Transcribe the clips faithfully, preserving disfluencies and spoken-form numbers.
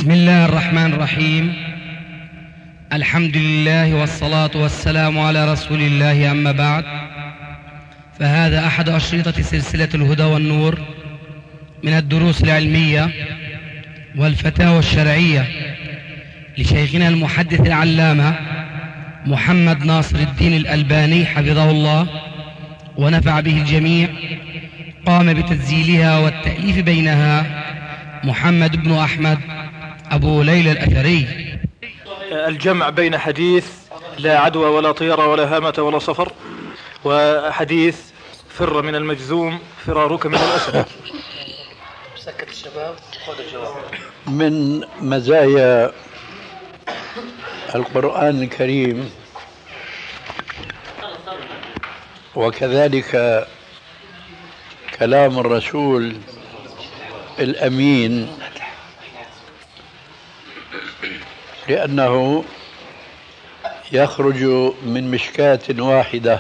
بسم الله الرحمن الرحيم. الحمد لله والصلاة والسلام على رسول الله، أما بعد، فهذا أحد أشرطة سلسلة الهدى والنور من الدروس العلمية والفتاوى الشرعية لشيخنا المحدث العلامة محمد ناصر الدين الألباني حفظه الله ونفع به الجميع. قام بتسجيلها والتأليف بينها محمد بن أحمد أبو ليلى الأثري. الجمع بين حديث لا عدوى ولا طيرة ولا هامة ولا صفر، وحديث فر من المجذوم فرارك من الأسد. سكت الشباب خذ الجواب. من مزايا القرآن الكريم وكذلك كلام الرسول الأمين لأنه يخرج من مشكاة واحدة،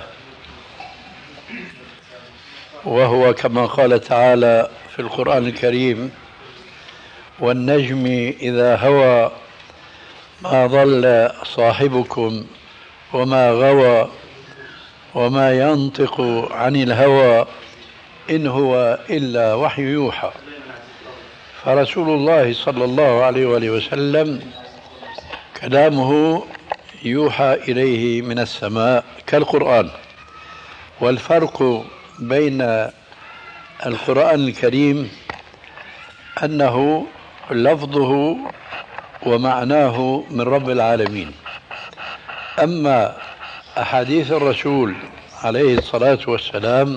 وهو كما قال تعالى في القرآن الكريم: والنجم إذا هوى ما ضل صاحبكم وما غوى وما ينطق عن الهوى إن هو إلا وحي يوحى. فرسول الله صلى الله عليه وآله وسلم كلامه يوحى إليه من السماء كالقرآن. والفرق بين القرآن الكريم أنه لفظه ومعناه من رب العالمين، أما أحاديث الرسول عليه الصلاة والسلام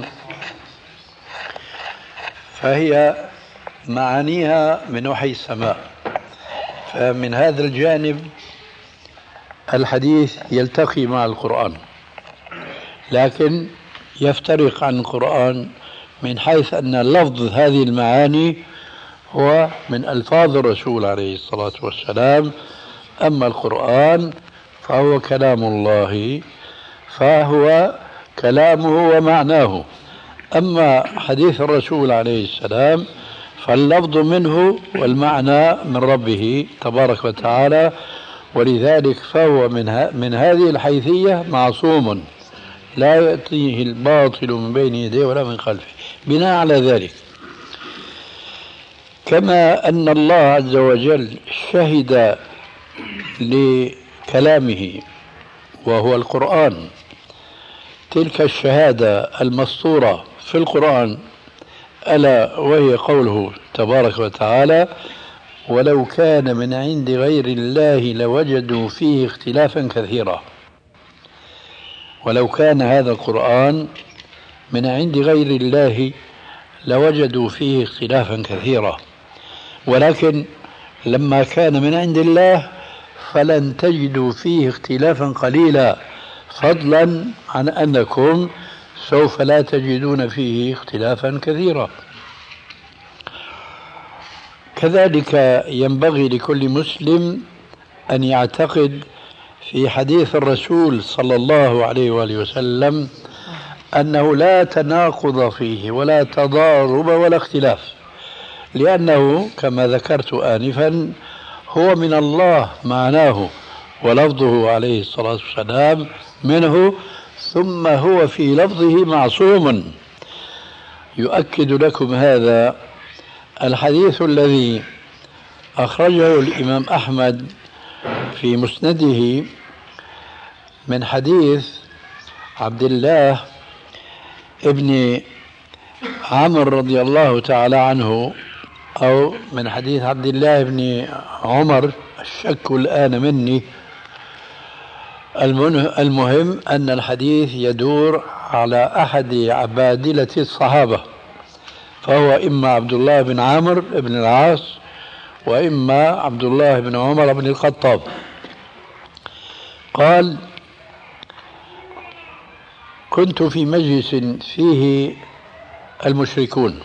فهي معانيها من وحي السماء. فمن هذا الجانب الحديث يلتقي مع القرآن، لكن يفترق عن القرآن من حيث أن لفظ هذه المعاني هو من ألفاظ الرسول عليه الصلاة والسلام، أما القرآن فهو كلام الله، فهو كلامه ومعناه. أما حديث الرسول عليه السلام فاللفظ منه والمعنى من ربه تبارك وتعالى، ولذلك فهو من, من هذه الحيثية معصوم لا يأتيه الباطل من بين يديه ولا من خلفه. بناء على ذلك، كما أن الله عز وجل شهد لكلامه وهو القرآن تلك الشهادة المسطورة في القرآن، ألا وهي قوله تبارك وتعالى: ولو كان من عند غير الله لوجدوا فيه اختلافا كثيرا. ولو كان هذا القرآن من عند غير الله لوجدوا فيه اختلافا كثيرا، ولكن لما كان من عند الله فلن تجدوا فيه اختلافا قليلا، فضلا عن أنكم سوف لا تجدون فيه اختلافا كثيرا. كذلك ينبغي لكل مسلم أن يعتقد في حديث الرسول صلى الله عليه وآله وسلم أنه لا تناقض فيه ولا تضارب ولا اختلاف، لأنه كما ذكرت آنفا هو من الله معناه ولفظه عليه الصلاة والسلام منه، ثم هو في لفظه معصوم. يؤكد لكم هذا الحديث الذي أخرجه الإمام أحمد في مسنده من حديث عبد الله ابن عمرو رضي الله تعالى عنه، أو من حديث عبد الله بن عمر، الشك الآن مني. المهم أن الحديث يدور على أحد عبادلة الصحابة، فهو إما عبد الله بن عمرو بن العاص وإما عبد الله بن عمر بن الخطاب. قال: كنت في مجلس فيه المشركون،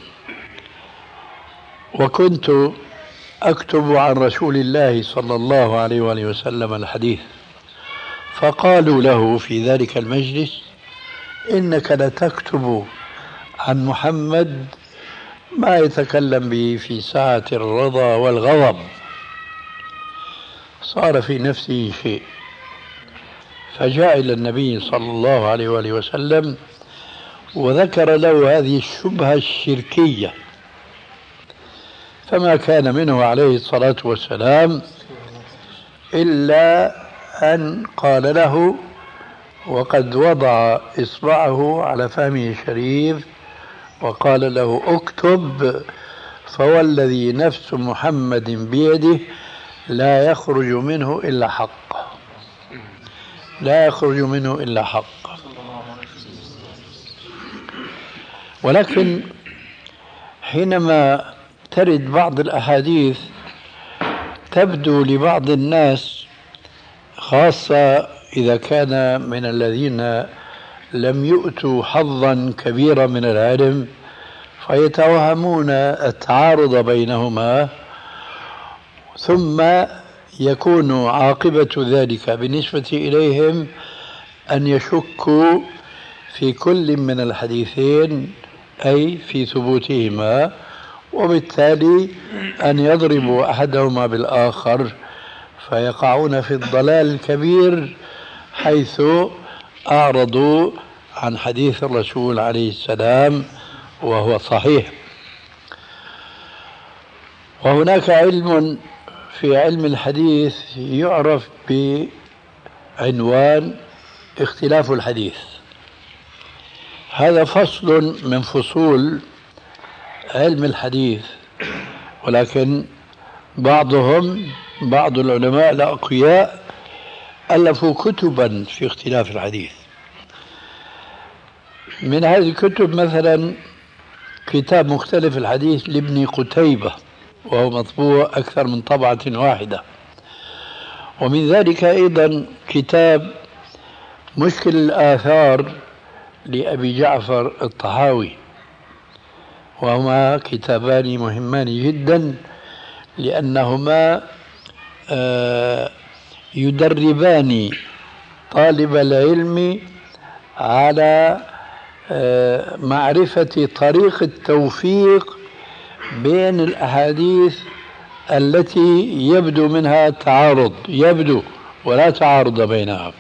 وكنت أكتب عن رسول الله صلى الله عليه وآله وسلم الحديث، فقالوا له في ذلك المجلس: إنك لتكتب عن محمد ما يتكلم به في ساعة الرضا والغضب. صار في نفسه شيء، فجاء إلى النبي صلى الله عليه وآله وسلم وذكر له هذه الشبهة الشركية، فما كان منه عليه الصلاة والسلام إلا أن قال له وقد وضع إصبعه على فمه الشريف وقال له اكتب، فوالذي نفس محمد بيده لا يخرج منه إلا حق، لا يخرج منه إلا حق. ولكن حينما ترد بعض الأحاديث تبدو لبعض الناس، خاصة إذا كان من الذين لم يؤتوا حظا كبيرا من العلم، فيتوهمون التعارض بينهما، ثم يكون عاقبة ذلك بالنسبة إليهم أن يشكوا في كل من الحديثين، أي في ثبوتهما، وبالتالي أن يضربوا أحدهما بالآخر فيقعون في الضلال الكبير، حيث أعرضوا عن حديث الرسول عليه السلام وهو صحيح. وهناك علم في علم الحديث يعرف بعنوان اختلاف الحديث. هذا فصل من فصول علم الحديث، ولكن بعضهم بعض العلماء الأقوياء ألفوا كتبا في اختلاف الحديث. من هذه الكتب مثلا كتاب مختلف الحديث لابن قتيبة، وهو مطبوع أكثر من طبعة واحدة. ومن ذلك أيضا كتاب مشكل الآثار لأبي جعفر الطحاوي، وهما كتابان مهمان جدا لأنهما يدربان طالب العلم على معرفة طريق التوفيق بين الأحاديث التي يبدو منها تعارض، يبدو ولا تعارض بينها.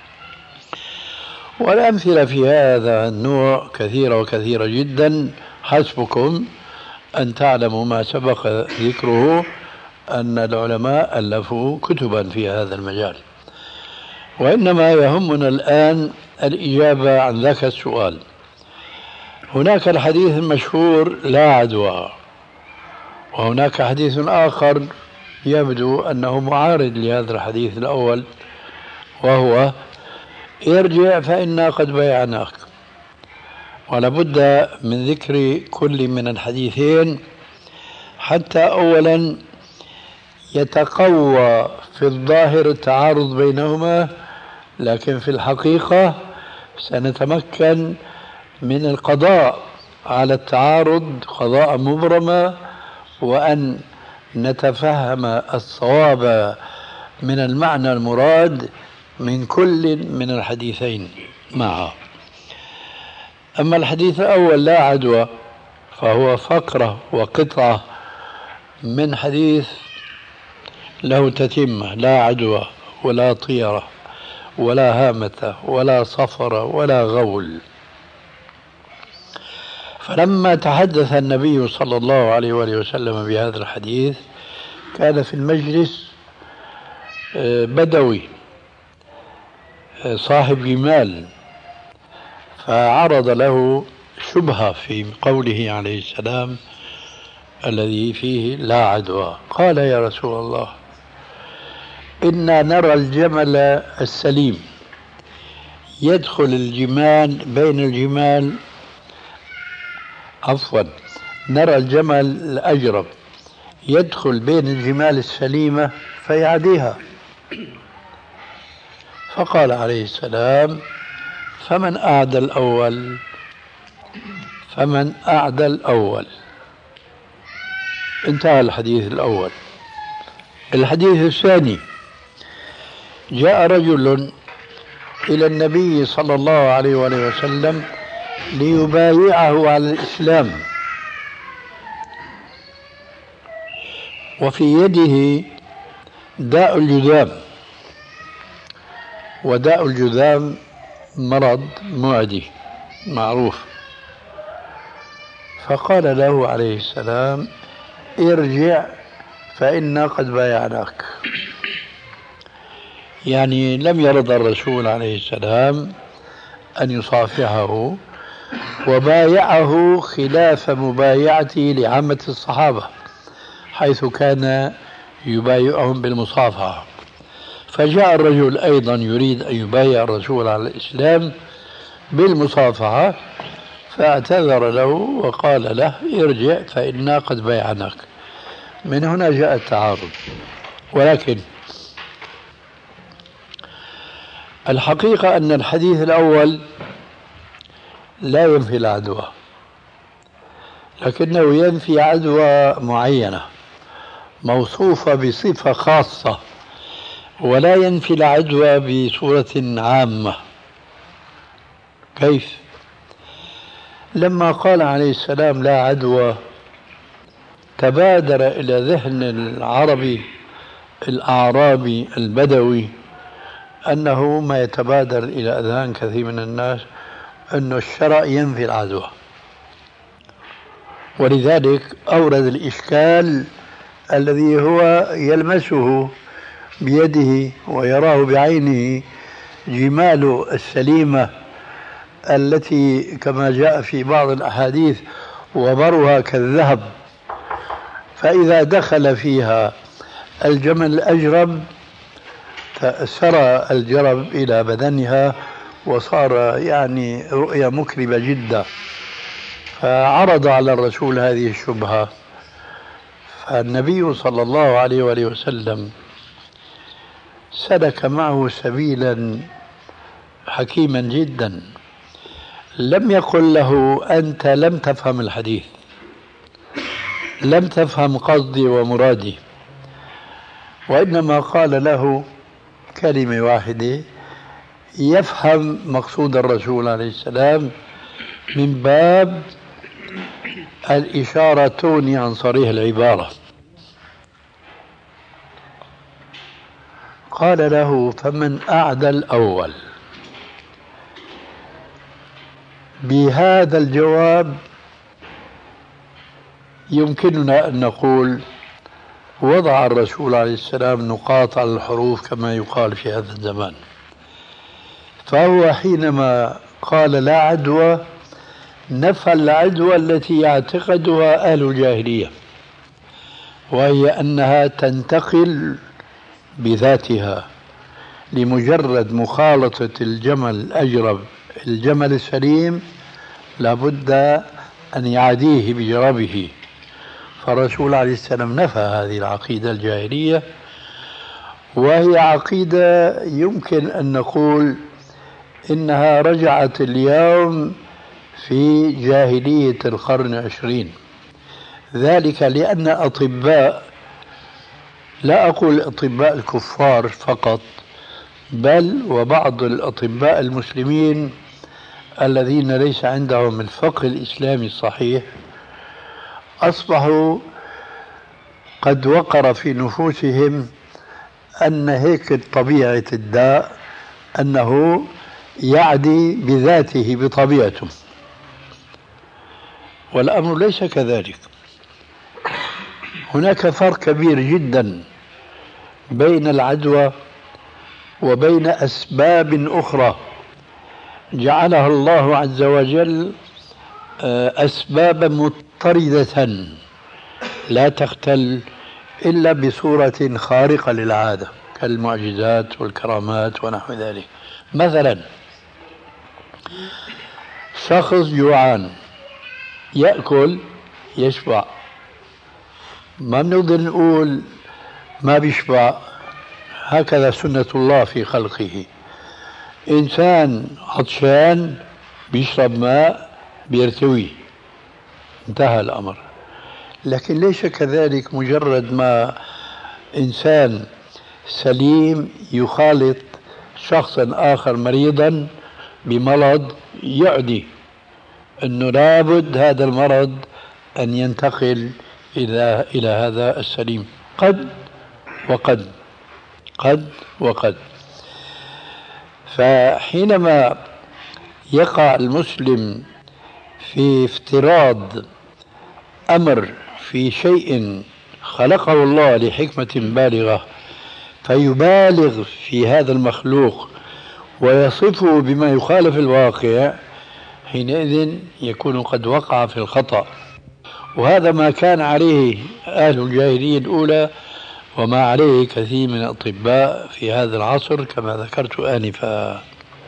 والأمثلة في هذا النوع كثيرة وكثيرة جدا، حسبكم أن تعلموا ما سبق ذكره أن العلماء ألفوا كتبا في هذا المجال. وإنما يهمنا الآن الإجابة عن ذاك السؤال. هناك الحديث المشهور لا عدوى، وهناك حديث آخر يبدو أنه معارض لهذا الحديث الأول، وهو ارجع فإنا قد بايعناك. ولابد من ذكر كل من الحديثين حتى أولا يتقوى في الظاهر التعارض بينهما، لكن في الحقيقة سنتمكن من القضاء على التعارض قضاء مبرما، وأن نتفهم الصواب من المعنى المراد من كل من الحديثين معا. أما الحديث الأول لا عدوى فهو فقرة وقطعة من حديث له تتمة: لا عدوى ولا طيرة ولا هامة ولا صفر ولا غول. فلما تحدث النبي صلى الله عليه وآله وسلم بهذا الحديث كان في المجلس بدوي صاحب جمال، فعرض له شبهة في قوله عليه السلام الذي فيه لا عدوى. قال: يا رسول الله، إنا نرى الجمل السليم يدخل الجمال بين الجمال عفوا نرى الجمل الأجرب يدخل بين الجمال السليمة فيعديها. فقال عليه السلام: فمن أعدى الأول فمن أعدى الأول. انتهى الحديث الأول. الحديث الثاني: جاء رجل إلى النبي صلى الله عليه وآله وسلم ليبايعه على الإسلام، وفي يده داء الجذام، وداء الجذام مرض معدي معروف. فقال له عليه السلام ارجع فإنا قد بايعناك. يعني لم يرضى الرسول عليه السلام أن يصافحه، وبايعه خلاف مبايعته لعامة الصحابة حيث كان يبايعهم بالمصافحة. فجاء الرجل أيضا يريد أن يبايع الرسول على الإسلام بالمصافحة، فاعتذر له وقال له ارجع فإنا قد بايعناك. من هنا جاء التعارض. ولكن الحقيقة أن الحديث الأول لا ينفي العدوى، لكنه ينفي عدوى معينة موصوفة بصفة خاصة، ولا ينفي العدوى بصورة عامة. كيف؟ لما قال عليه السلام لا عدوى، تبادر إلى ذهن العربي الأعرابي البدوي أنه ما يتبادر إلى أذهان كثير من الناس أن الشرع ينفي العدوى، ولذلك أورد الإشكال الذي هو يلمسه بيده ويراه بعينه، جمال السليمة التي كما جاء في بعض الأحاديث وبرها كالذهب، فإذا دخل فيها الجمل الأجرب سرى الجرب إلى بدنها وصار يعني رؤية مكربة جدا. فعرض على الرسول هذه الشبهة، فالنبي صلى الله عليه وآله وسلم سلك معه سبيلا حكيما جدا. لم يقل له أنت لم تفهم الحديث، لم تفهم قصدي ومرادي، وإنما قال له كلمة واحدة يفهم مقصود الرسول عليه السلام من باب الإشارة تغني عن صريح العبارة. قال له فمن أعدى الأول. بهذا الجواب يمكننا أن نقول وضع الرسول عليه السلام نقاط على الحروف كما يقال في هذا الزمان. فهو حينما قال لا عدوى نفى العدوى التي يعتقدها أهل الجاهلية، وهي أنها تنتقل بذاتها لمجرد مخالطة الجمل الأجرب الجمل السليم، لابد أن يعاديه بجربه. فالرسول عليه السلام نفى هذه العقيدة الجاهلية، وهي عقيدة يمكن أن نقول إنها رجعت اليوم في جاهلية القرن العشرين. ذلك لأن أطباء، لا أقول أطباء الكفار فقط، بل وبعض الأطباء المسلمين الذين ليس عندهم الفقه الإسلامي الصحيح أصبحوا قد وقر في نفوسهم أن هيك طبيعة الداء أنه يعدي بذاته بطبيعته، والأمر ليس كذلك. هناك فرق كبير جدا بين العدوى وبين أسباب أخرى جعلها الله عز وجل أسبابا مضطردة لا تختل إلا بصورة خارقة للعادة كالمعجزات والكرامات ونحو ذلك. مثلا شخص جوعان يأكل يشبع، ما بنقدر نقول ما بيشبع، هكذا سنة الله في خلقه. إنسان عطشان بيشرب ماء بيرتوي، انتهى الأمر. لكن ليس كذلك مجرد ما إنسان سليم يخالط شخصا آخر مريضا بمرض يعدي، أنه لابد هذا المرض أن ينتقل إلى إلى هذا السليم. قد وقد قد وقد. فحينما يقع المسلم في افتراض أمر في شيء خلقه الله لحكمة بالغة فيبالغ في هذا المخلوق ويصفه بما يخالف الواقع، حينئذ يكون قد وقع في الخطأ. وهذا ما كان عليه أهل الجاهلية الأولى وما عليه كثير من الأطباء في هذا العصر كما ذكرت آنفا.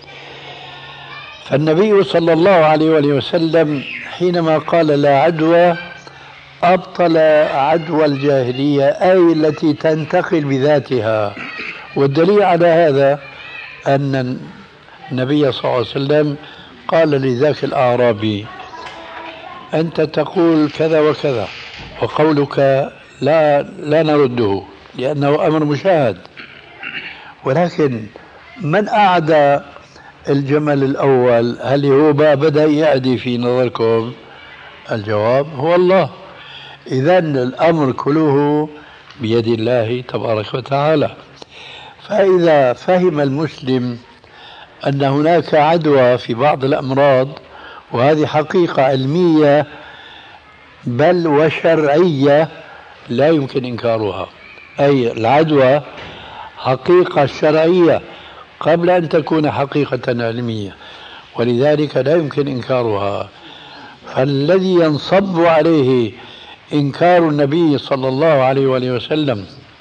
فالنبي صلى الله عليه وآله وسلم حينما قال لا عدوى أبطل عدوى الجاهلية، أي التي تنتقل بذاتها. والدليل على هذا أن النبي صلى الله عليه وسلم قال لذاك الأعرابي أنت تقول كذا وكذا وقولك لا لا نرده لأنه أمر مشاهد، ولكن من أعدى الجمل الأول؟ هل هو بدأ يعدي في نظركم؟ الجواب هو الله. إذن الأمر كله بيد الله تبارك وتعالى. فإذا فهم المسلم أن هناك عدوى في بعض الأمراض، وهذه حقيقة علمية بل وشرعية لا يمكن إنكارها، أي العدوى حقيقة شرعية قبل أن تكون حقيقة علمية، ولذلك لا يمكن إنكارها. فالذي ينصب عليه إنكار النبي صلى الله عليه وآله وسلم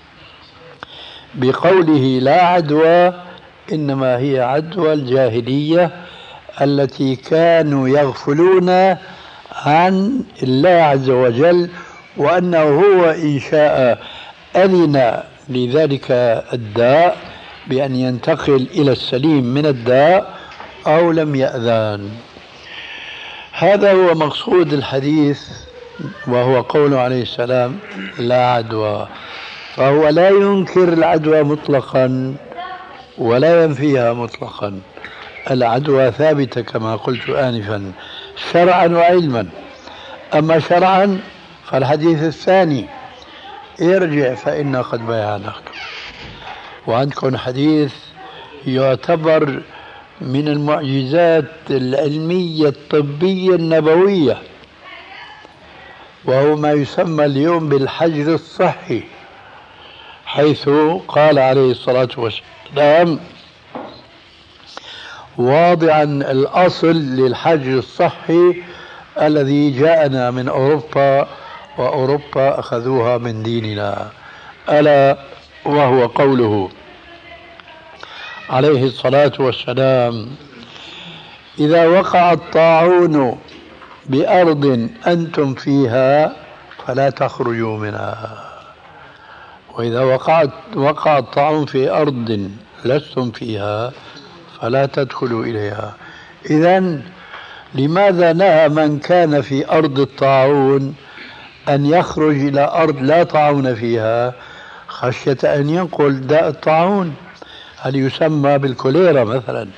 بقوله لا عدوى إنما هي عدوى الجاهلية التي كانوا يغفلون عن الله عز وجل، وأنه هو إن شاء أذن لذلك الداء بأن ينتقل إلى السليم من الداء أو لم يأذن. هذا هو مقصود الحديث، وهو قوله عليه السلام لا عدوى. فهو لا ينكر العدوى مطلقا ولا ينفيها مطلقا. العدوى ثابتة كما قلت آنفا شرعا وعلما. أما شرعا فالحديث الثاني ارجع فإنا قد بايعناك. وعندكم حديث يعتبر من المعجزات العلمية الطبية النبوية، وهو ما يسمى اليوم بالحجر الصحي، حيث قال عليه الصلاة والسلام واضعا الأصل للحجر الصحي الذي جاءنا من أوروبا، وأوروبا أخذوها من ديننا، ألا وهو قوله عليه الصلاة والسلام إذا وقع الطاعون بأرض أنتم فيها فلا تخرجوا منها، وإذا وقعت وقع الطاعون في أرض لستم فيها فلا تدخلوا إليها. إذن لماذا نهى من كان في أرض الطاعون أن يخرج إلى أرض لا طاعون فيها خشية أن ينقل داء الطاعون، هل يسمى بالكوليرا مثلا؟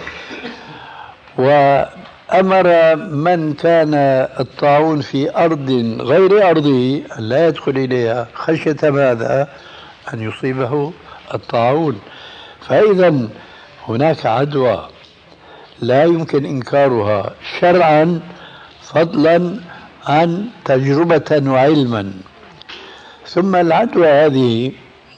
وأمر من كان الطاعون في أرض غير أرضه أن لا يدخل إليها خشية ماذا؟ أن يصيبه الطاعون. فإذا هناك عدوى لا يمكن إنكارها شرعا فضلا عن تجربة وعلما. ثم العدوى هذه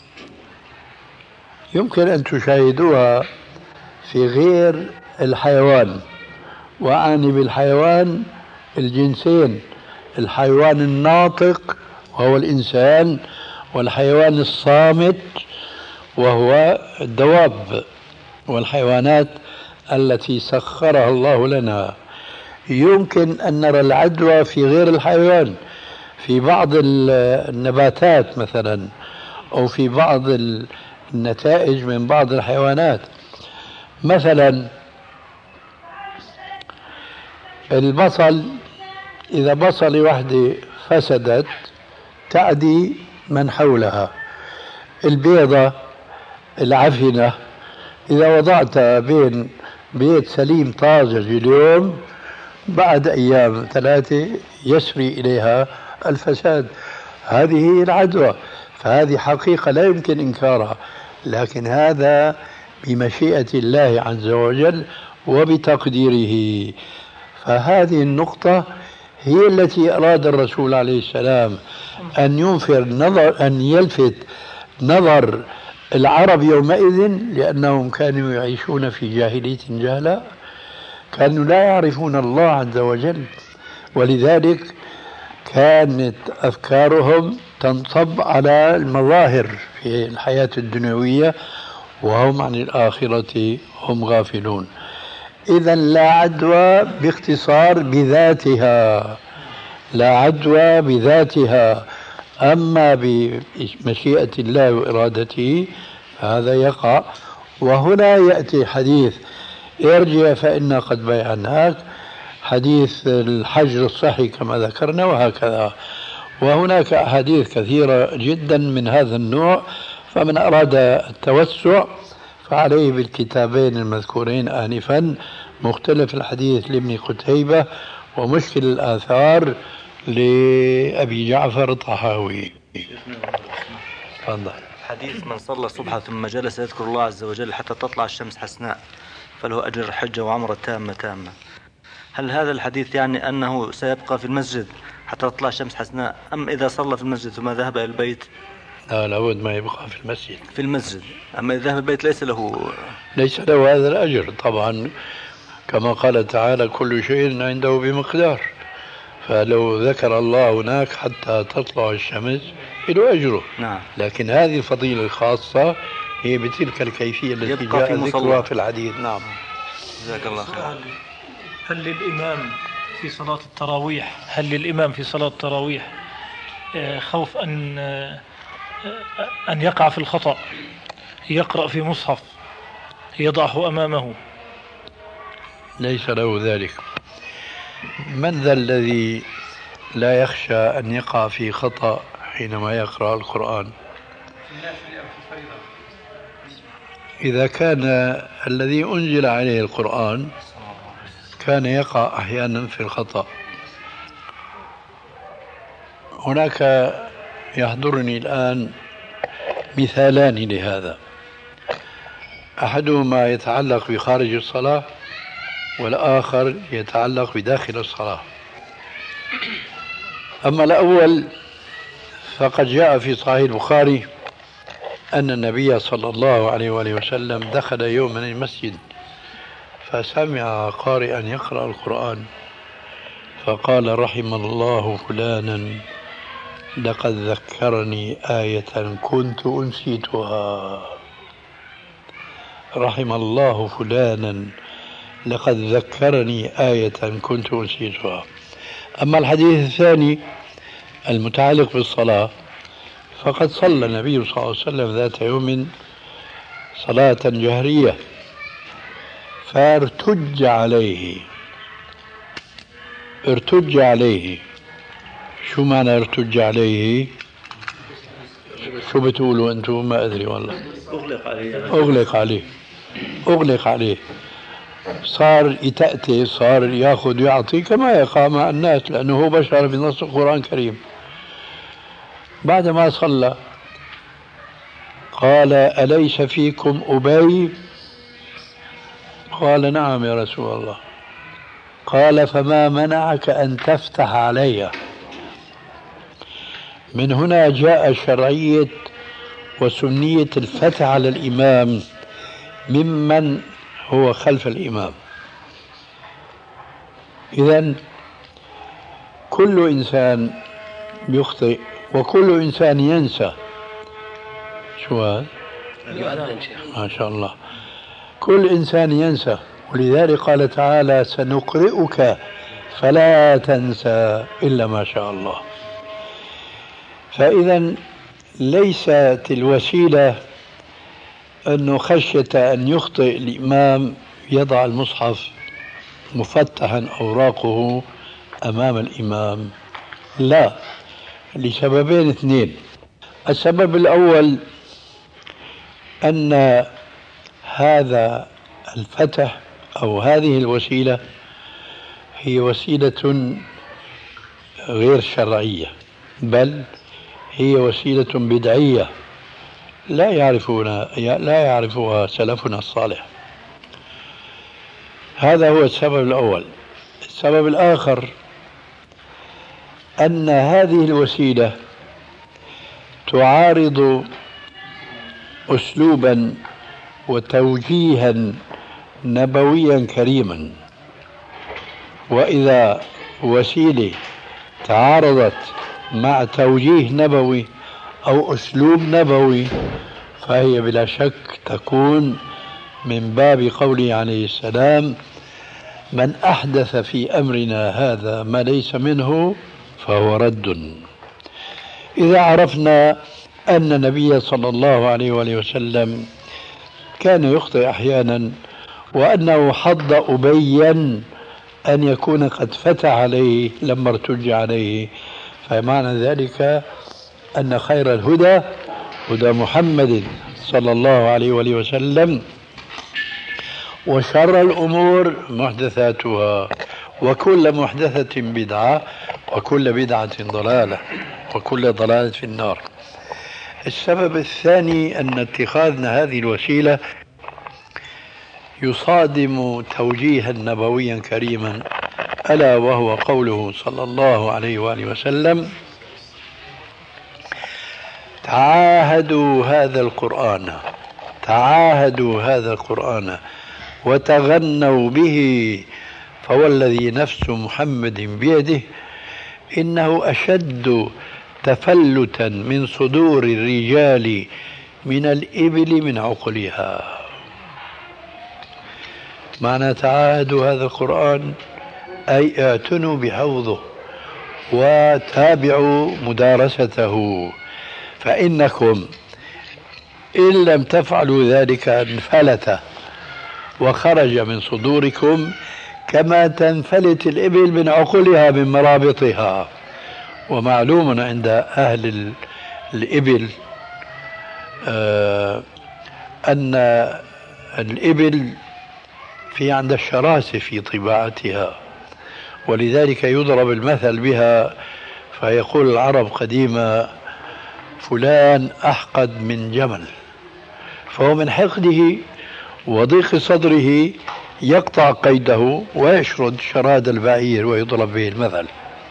يمكن أن تشاهدوها في غير الحيوان، وأعني بالحيوان الجنسين، الحيوان الناطق وهو الإنسان، والحيوان الصامت وهو الدواب والحيوانات التي سخرها الله لنا. يمكن أن نرى العدوى في غير الحيوان، في بعض النباتات مثلا، أو في بعض النتائج من بعض الحيوانات. مثلا البصل، إذا بصلة واحدة فسدت تعدي من حولها. البيضة العفنة إذا وضعتها بين بيت سليم طازج اليوم بعد أيام ثلاثة يسري إليها الفساد. هذه هي العدوى. فهذه حقيقة لا يمكن إنكارها. لكن هذا بمشيئة الله عز وجل وبتقديره. فهذه النقطة هي التي أراد الرسول عليه السلام أن ينفر نظر أن يلفت نظر العرب يومئذ، لأنهم كانوا يعيشون في جاهلية جهلاء، كانوا لا يعرفون الله عز وجل، ولذلك كانت أفكارهم تنصب على المظاهر في الحياة الدنيوية وهم عن الآخرة هم غافلون. إذا لا عدوى باختصار بذاتها، لا عدوى بذاتها، أما بمشيئة الله وإرادته هذا يقع. وهنا يأتي حديث ارجع فإنا قد بيعناك، حديث الحجر الصحي كما ذكرنا، وهكذا. وهناك أحاديث كثيرة جدا من هذا النوع، فمن أراد التوسع فعليه بالكتابين المذكورين آنفا، مختلف الحديث لابن قتيبة ومشكل الآثار لأبي جعفر الطحاوي. تفضل. حديث من صلى الصبح ثم جلس يذكر الله عز وجل حتى تطلع الشمس حسناء فله أجر حجة وعمرة تامة تامة. هل هذا الحديث يعني أنه سيبقى في المسجد حتى تطلع الشمس حسناء، أم إذا صلى في المسجد ثم ذهب إلى البيت؟ لا، لابد ما يبقى في المسجد. في المسجد، أما إذا ذهب البيت ليس له ليس له هذا الأجر طبعا، كما قال تعالى كل شيء عنده بمقدار. فلو ذكر الله هناك حتى تطلع الشمس له أجره. نعم. لكن هذه الفضيلة الخاصة هي بتلك الكيفية التي جاء ذكرها في الحديث. نعم. جزاك الله خير. هل للإمام في صلاة التراويح هل للإمام في صلاة التراويح خوف أن أن يقع في الخطأ، يقرأ في مصحف يضعه أمامه؟ ليس له ذلك. من ذا الذي لا يخشى أن يقع في خطأ حينما يقرأ القرآن؟ إذا كان الذي أنزل عليه القرآن كان يقع أحيانا في الخطأ. هناك يحضرني الآن مثالان لهذا، أحدهما يتعلق بخارج الصلاة والآخر يتعلق بداخل الصلاة. أما الأول فقد جاء في صحيح البخاري أن النبي صلى الله عليه وآله وسلم دخل يوما المسجد فسمع قارئا يقرأ القرآن فقال رحم الله فلانا لقد ذكرني آية كنت أنسيتها. رحم الله فلانا لقد ذكرني آية كنت أنسيتها. أما الحديث الثاني المتعلق بالصلاة فقد صلى النبي صلى الله عليه وسلم ذات يوم صلاة جهرية فارتج عليه. ارتج عليه شو معنى ارتج عليه؟ شو بتقولوا أنتم؟ ما أدري والله. أغلق عليه. أغلق عليه أغلق عليه صار يتأتي، صار يأخذ يعطي كما يقع مع الناس، لأنه هو بشر بنص القرآن الكريم. بعد ما صلى قال أليس فيكم أبي؟ قال نعم يا رسول الله. قال فما منعك أن تفتح علي؟ من هنا جاء شرعية وسنية الفتح على الإمام ممن هو خلف الإمام. إذن كل إنسان يخطئ وكل إنسان ينسى. شو هذا؟ ما شاء الله. كل إنسان ينسى، ولذلك قال تعالى سنقرئك فلا تنسى إلا ما شاء الله. فإذا ليست الوسيلة أنه خشية أن يخطئ الإمام يضع المصحف مفتحا أوراقه أمام الإمام، لا، لسببين اثنين. السبب الأول أن هذا الفتح أو هذه الوسيلة هي وسيلة غير شرعية، بل هي وسيلة بدعية، لا يعرفون لا يعرفها سلفنا الصالح. هذا هو السبب الأول. السبب الآخر أن هذه الوسيلة تعارض أسلوبا وتوجيها نبويا كريما، وإذا وسيلة تعارضت مع توجيه نبوي أو أسلوب نبوي فهي بلا شك تكون من باب قوله عليه السلام: من أحدث في أمرنا هذا ما ليس منه فهو رد. إذا عرفنا أن النبي صلى الله عليه وآله وسلم كان يخطئ أحيانا، وأنه حض أبيا أن يكون قد فتح عليه لما ارتج عليه، فمعنى ذلك أن خير الهدى هدى محمد صلى الله عليه وآله وسلم، وشر الأمور محدثاتها، وكل محدثة بدعة، وكل بدعة ضلالة، وكل ضلالة في النار. السبب الثاني أن اتخاذنا هذه الوسيلة يصادم توجيها نبويا كريما، ألا وهو قوله صلى الله عليه وآله وسلم: تعاهدوا هذا القرآن تعاهدوا هذا القرآن وتغنوا به، فوالذي نفس محمد بيده إنه أشد تفلتا من صدور الرجال من الإبل من عقلها. معنى تعاهدوا هذا القرآن أي اعتنوا بحوضه وتابعوا مدارسته، فإنكم إن لم تفعلوا ذلك انفلت وخرج من صدوركم كما تنفلت الإبل من عقلها من مرابطها. ومعلوم عند أهل الإبل آه أن الإبل في عند الشراسة في طباعتها، ولذلك يضرب المثل بها، فيقول العرب قديما: فلان أحقد من جمل، فهو من حقده وضيق صدره يقطع قيده ويشرد شراد البعير ويضرب به المثل.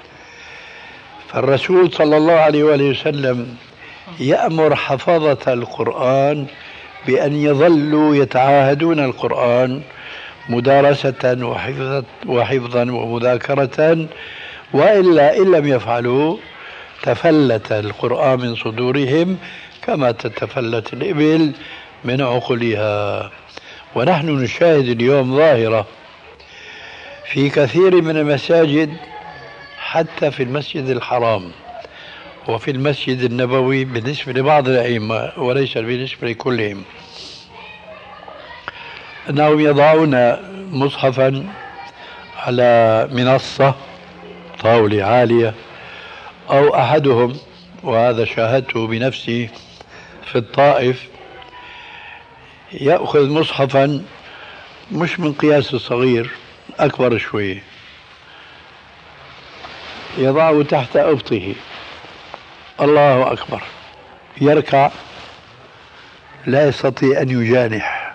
فالرسول صلى الله عليه وآله وسلم يأمر حفظة القرآن بأن يظلوا يتعاهدون القرآن مدارسة وحفظا ومذاكرة، وإلا إن لم يفعلوا تفلت القرآن من صدورهم كما تتفلت الإبل من عقلها. ونحن نشاهد اليوم ظاهرة في كثير من المساجد، حتى في المسجد الحرام وفي المسجد النبوي بالنسبة لبعض الأئمة وليس بالنسبة لكلهم، أنهم يضعون مصحفا على منصة طاولة عالية، أو أحدهم، وهذا شاهدته بنفسي في الطائف، يأخذ مصحفا مش من قياس الصغير، أكبر شوي، يضعه تحت أبطه، الله أكبر، يركع لا يستطيع أن يجانح،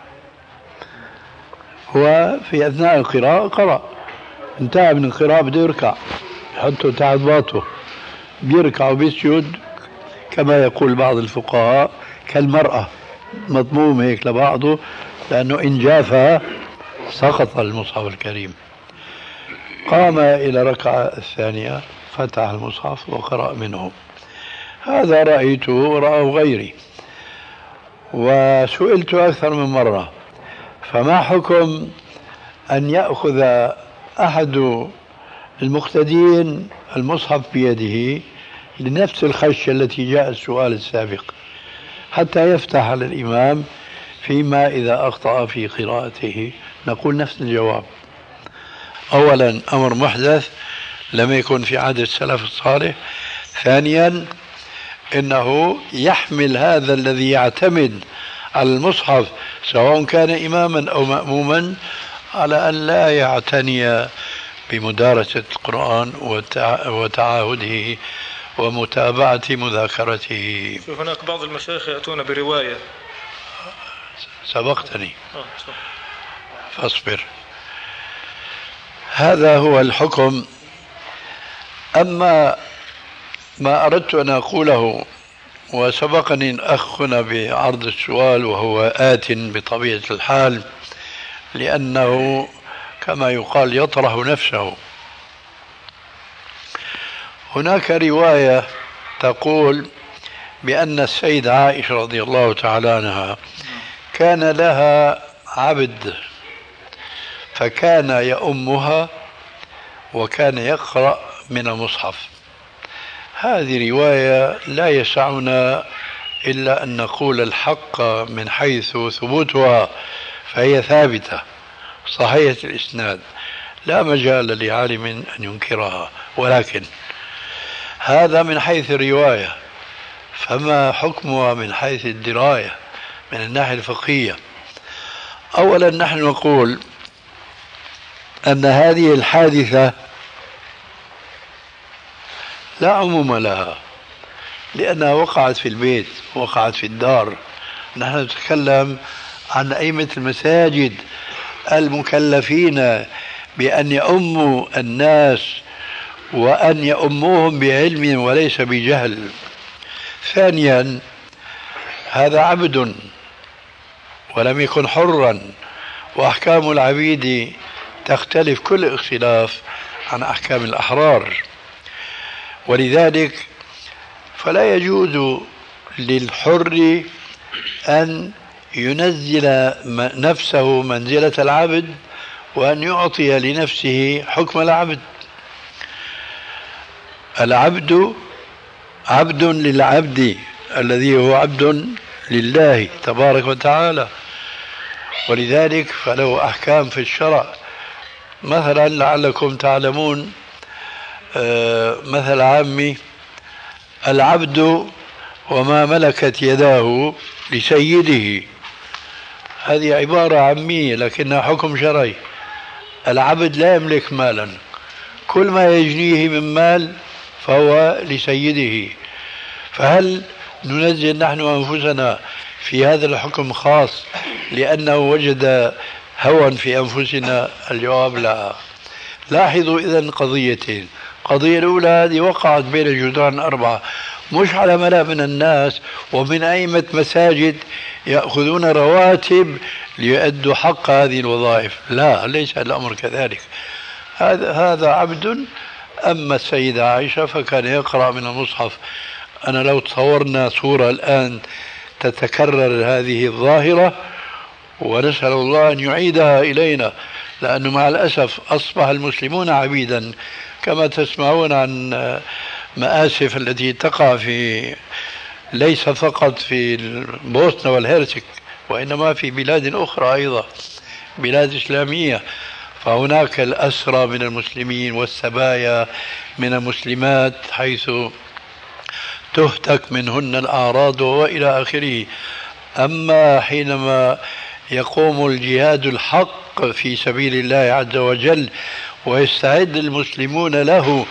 وفي أثناء القراءة قرأ، انتهى من القراءة بده يركع، يحطه تحت باطه، بيركع وبيسجد كما يقول بعض الفقهاء كالمرأة، مضموم هيك لبعضه، لأنه إن جافها سقط المصحف الكريم. قام إلى ركعة الثانية، فتح المصحف وقرأ منه. هذا رأيته ورأى غيري، وسئلت أكثر من مرة: فما حكم أن يأخذ أحد المقتدين المصحف بيده لنفس الخشية التي جاء السؤال السابق، حتى يفتح على الإمام فيما إذا أخطأ في قراءته؟ نقول نفس الجواب: أولا أمر محدث لم يكن في عهد السلف الصالح، ثانيا إنه يحمل هذا الذي يعتمد على المصحف سواء كان إماما أو مأموما على أن لا يعتني بمدارسة القرآن وتعاهده ومتابعة مذاكرته. شوف هناك بعض المشايخ يأتون برواية. سبقتني فاصبر. هذا هو الحكم. أما ما أردت أن أقوله، وسبقني أخنا بعرض السؤال وهو آت بطبيعة الحال، لأنه كما يقال يطرح نفسه. هناك رواية تقول بأن السيدة عائشة رضي الله تعالى عنها كان لها عبد فكان يؤمها وكان يقرأ من المصحف. هذه رواية لا يسعنا إلا أن نقول الحق من حيث ثبوتها، فهي ثابتة صحيحة الإسناد، لا مجال لعالم أن ينكرها. ولكن هذا من حيث الرواية، فما حكمها من حيث الدراية من الناحية الفقهية؟ أولا نحن نقول أن هذه الحادثة لا عموم لها، لأنها وقعت في البيت، وقعت في الدار. نحن نتكلم عن أئمة المساجد المكلفين بأن يؤموا الناس وأن يؤموهم بعلم وليس بجهل. ثانيا هذا عبد ولم يكن حرا، وأحكام العبيد تختلف كل اختلاف عن أحكام الأحرار، ولذلك فلا يجوز للحر أن ينزل نفسه منزلة العبد وأن يعطي لنفسه حكم العبد. العبد عبد للعبد الذي هو عبد لله تبارك وتعالى، ولذلك فله أحكام في الشرع. مثلا لعلكم تعلمون مثل عامي: العبد وما ملكت يداه لسيده. هذه عبارة عامية لكنها حكم شرعي. العبد لا يملك مالا، كل ما يجنيه من مال فهو لسيده. فهل ننزل نحن أنفسنا في هذا الحكم خاص لأنه وجد هوى في أنفسنا؟ الجواب لا. لاحظوا إذن قضيتين. القضية الأولى هذه وقعت بين الجدران الأربعة، مش على ملأ من الناس ومن أئمة مساجد يأخذون رواتب ليؤدوا حق هذه الوظائف. لا، ليس الأمر كذلك. هذا هذا عبد. أما السيدة عائشة فكان يقرأ من المصحف. أنا لو تصورنا صورة الآن تتكرر هذه الظاهرة، ونسأل الله أن يعيدها إلينا، لأنه مع الأسف أصبح المسلمون عبيدا، كما تسمعون عن مآسف التي تقع في ليس فقط في البوسنة والهرسك، وإنما في بلاد أخرى أيضا، بلاد إسلامية. فهناك الأسرى من المسلمين والسبايا من المسلمات حيث تهتك منهن الأعراض وإلى آخره. أما حينما يقوم الجهاد الحق في سبيل الله عز وجل ويستعد المسلمون له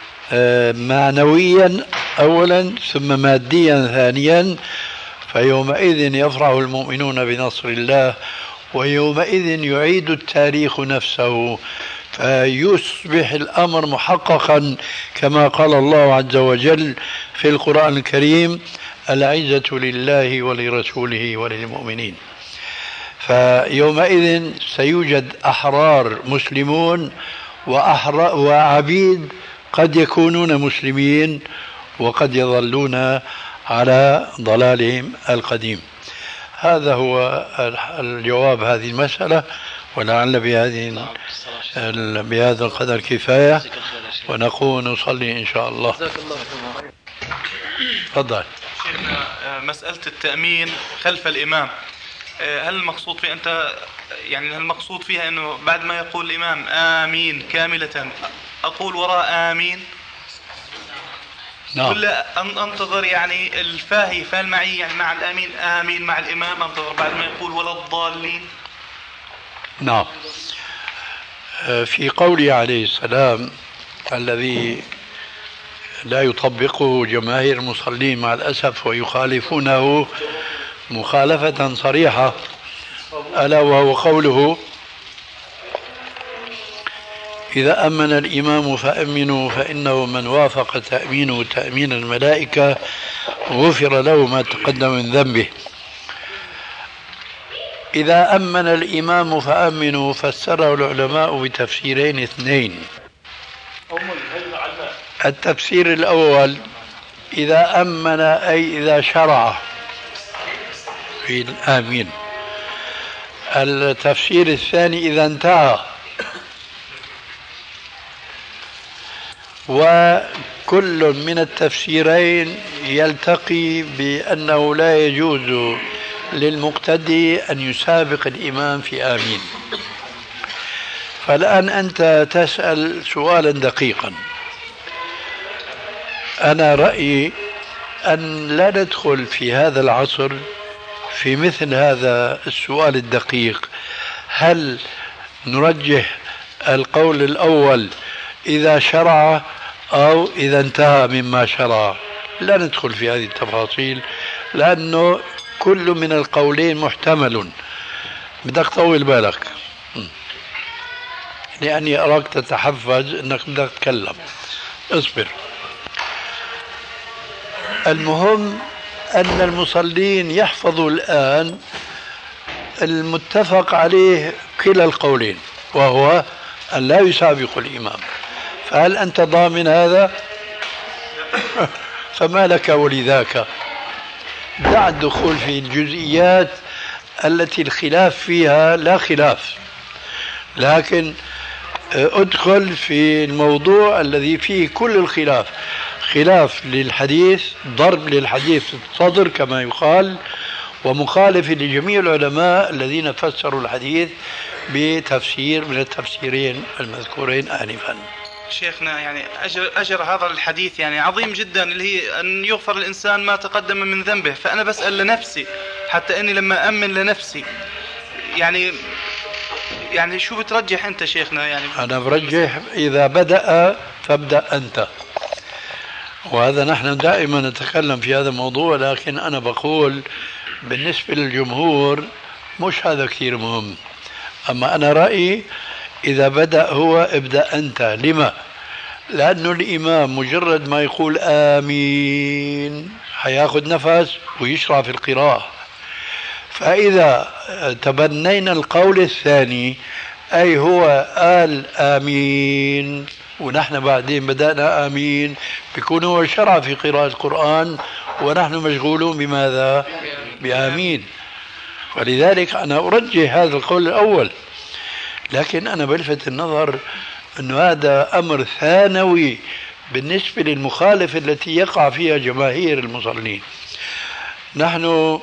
معنويا أولا ثم ماديا ثانيا، فيومئذ يفرح المؤمنون بنصر الله، ويومئذ يعيد التاريخ نفسه، فيصبح الأمر محققا كما قال الله عز وجل في القرآن الكريم: العزة لله ولرسوله وللمؤمنين. فيومئذ سيوجد أحرار مسلمون وعبيد قد يكونون مسلمين وقد يظلون على ضلالهم القديم. هذا هو الجواب هذه المسألة، ولعل بهذه بهذا القدر كفاية، ونقوم نصلي إن شاء الله. تفضل. شيخنا، مسألة التأمين خلف الإمام، هل المقصود فيها أنت يعني هل المقصود فيها أنه بعد ما يقول الإمام آمين كاملة أقول وراء آمين؟ نعم. ولا أنتظر يعني الفاهي فهل معي يعني مع الآمين آمين مع الإمام أنتظر بعد ما يقول ولا الضالين؟ نعم. في قوله عليه السلام الذي لا يطبقه جماهير المصلين مع الأسف ويخالفونه مخالفة صريحة، ألا وهو قوله: إذا أمن الإمام فأمنوا فإنه من وافق تأمينه تأمين الملائكة غفر له ما تقدم من ذنبه. إذا أمن الإمام فأمنوا فسره العلماء بتفسيرين اثنين. التفسير الأول: إذا أمن أي إذا شرع في الآمين. التفسير الثاني: إذا انتهى. وكل من التفسيرين يلتقي بأنه لا يجوز للمقتدي أن يسابق الإمام في آمين. فالآن أنت تسأل سؤالا دقيقا. أنا رأيي أن لا ندخل في هذا العصر في مثل هذا السؤال الدقيق. هل نرجح القول الأول إذا شرع أو إذا انتهى مما شرع؟ لا ندخل في هذه التفاصيل، لأنه كل من القولين محتمل. بدك طول بالك لأني أراك تتحفز أنك بدك تتكلم. اصبر. المهم أن المصلين يحفظوا الآن المتفق عليه كلا القولين، وهو أن لا يسابق الإمام. فهل أنت ضامن هذا؟ فما لك ولذاك. دع الدخول في الجزئيات التي الخلاف فيها لا خلاف، لكن ادخل في الموضوع الذي فيه كل الخلاف. خلاف للحديث، ضرب للحديث في الصدر كما يقال، ومخالف لجميع العلماء الذين فسروا الحديث بتفسير من التفسيرين المذكورين آنفا. شيخنا يعني أجر, أجر هذا الحديث يعني عظيم جدا، اللي هي أن يغفر الإنسان ما تقدم من ذنبه. فأنا بسأل لنفسي، حتى أني لما أمن لنفسي يعني يعني شو بترجح أنت شيخنا؟ يعني أنا برجح إذا بدأ فابدأ أنت، وهذا نحن دائما نتكلم في هذا الموضوع، لكن أنا بقول بالنسبة للجمهور مش هذا كثير مهم. أما أنا رأيي إذا بدأ هو ابدأ أنت. لما؟ لأنه الإمام مجرد ما يقول آمين حياخذ نفس ويشرع في القراءة. فإذا تبنينا القول الثاني أي هو قال آمين ونحن بعدين بدأنا آمين، بيكون هو شرع في قراءة القرآن ونحن مشغولون بماذا؟ بآمين. ولذلك أنا أرجح هذا القول الأول، لكن أنا بلفت النظر أن هذا أمر ثانوي بالنسبة للمخالفة التي يقع فيها جماهير المصلين. نحن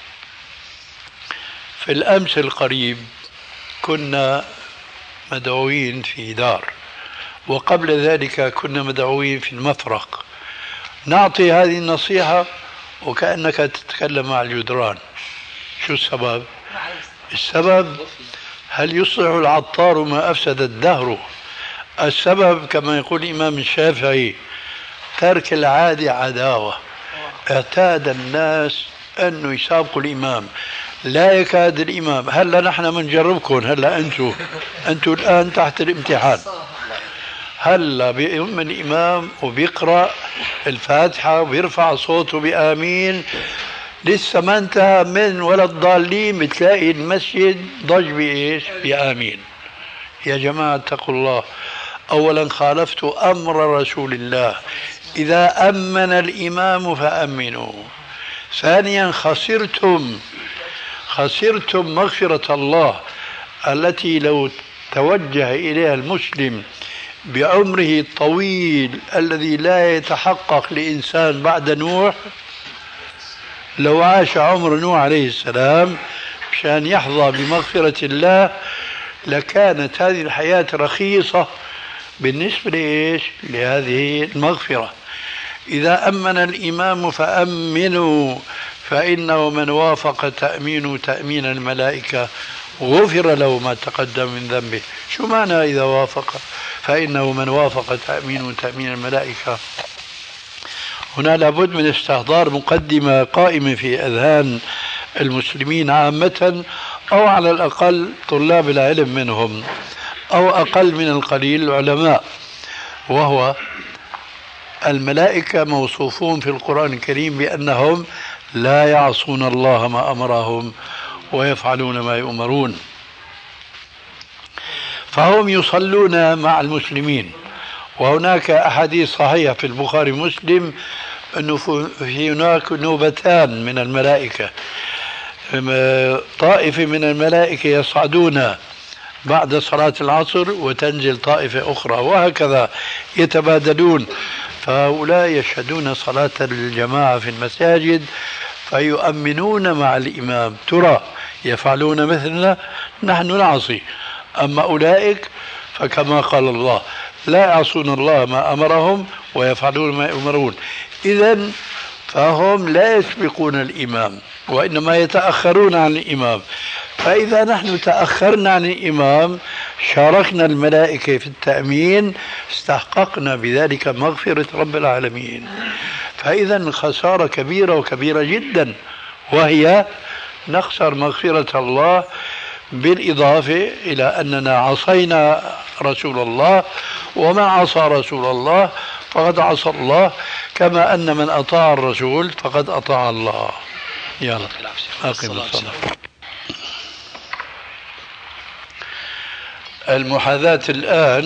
في الأمس القريب كنا مدعوين في دار، وقبل ذلك كنا مدعوين في المفرق، نعطي هذه النصيحة وكأنك تتكلم مع الجدران. شو السبب؟ السبب هل يصلح العطار ما أفسد الدهر؟ السبب كما يقول الإمام الشافعي ترك العادة عداوة. اعتاد الناس أنه يسابقوا الإمام، لا يكاد الإمام. هلا نحن منجربكم، هلا أنتم أنتم الآن تحت الامتحان. هلا بيؤم الإمام وبيقرأ الفاتحة وبيرفع صوته بآمين، لسه ما انتهى من ولا الضالين بتلاقي المسجد ضج بإيش؟ بآمين. يا جماعة اتقوا الله. أولا خالفت أمر رسول الله، إذا أمن الإمام فأمنوا. ثانيا خسرتم خسرتم مغفرة الله التي لو توجه إليها المسلم بعمره الطويل الذي لا يتحقق لإنسان بعد نوح، لو عاش عمر نوح عليه السلام مشان يحظى بمغفرة الله لكانت هذه الحياة رخيصة بالنسبة لإيش؟ لهذه المغفرة. إذا أمن الإمام فأمنوا فإنه من وافق تأمين تأمين الملائكة غفر له ما تقدم من ذنبه. شو معنى إذا وافق؟ فإنه من وافق تأمين تأمين الملائكة هنا لابد من استحضار مقدمة قائمة في أذهان المسلمين عامة، أو على الأقل طلاب العلم منهم، أو أقل من القليل العلماء، وهو الملائكة موصوفون في القرآن الكريم بأنهم لا يعصون الله ما أمرهم ويفعلون ما يؤمرون، فهم يصلون مع المسلمين. وهناك أحاديث صحيحة في البخاري ومسلم أنه في هناك نوبتان من الملائكة، طائفة من الملائكة يصعدون بعد صلاة العصر وتنزل طائفة أخرى، وهكذا يتبادلون. فهؤلاء يشهدون صلاة الجماعة في المساجد فيؤمنون مع الإمام. ترى يفعلون مثلنا؟ نحن نعصي. أما أولئك فكما قال الله لا يعصون الله ما أمرهم ويفعلون ما يؤمرون. إذن فهم لا يسبقون الإمام وإنما يتأخرون عن الإمام. فإذا نحن تأخرنا عن الإمام شاركنا الملائكة في التأمين، استحققنا بذلك مغفرة رب العالمين. فإذا خسارة كبيرة وكبيرة جدا، وهي نخسر مغفرة الله، بالإضافة إلى أننا عصينا رسول الله، ومن عصى رسول الله فقد عصى الله، كما أن من أطاع الرسول فقد أطاع الله. يلا أقم الصلاة. المحاذاة الآن،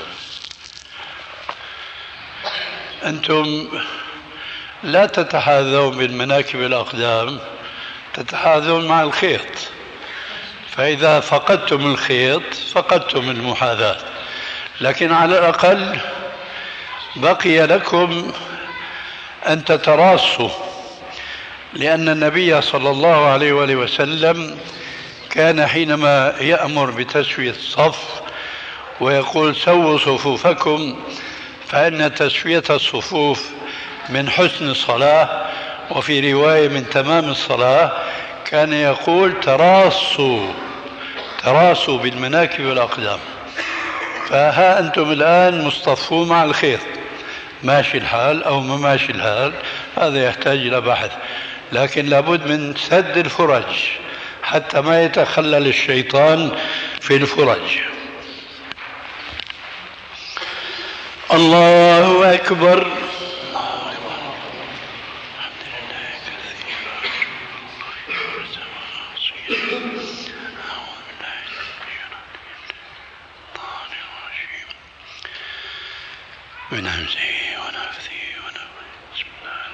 أنتم لا تتحاذون بالمناكب الأقدام، تتحاذون مع الخيط، فإذا فقدتم الخيط فقدتم المحاذاة. لكن على الأقل بقي لكم أن تتراصوا، لأن النبي صلى الله عليه وآله وسلم كان حينما يأمر بتسوية الصف ويقول سووا صفوفكم فإن تسوية الصفوف من حسن الصلاة، وفي رواية من تمام الصلاة، كان يقول تراصوا تراصوا بالمناكب والأقدام. فها أنتم الآن مصطفون مع الخيط، ماشي الحال أو ما ماشي الحال هذا يحتاج إلى بحث، لكن لابد من سد الفرج حتى ما يتخلل الشيطان في الفرج. الله أكبر. من همزه ونفثه ونفثه.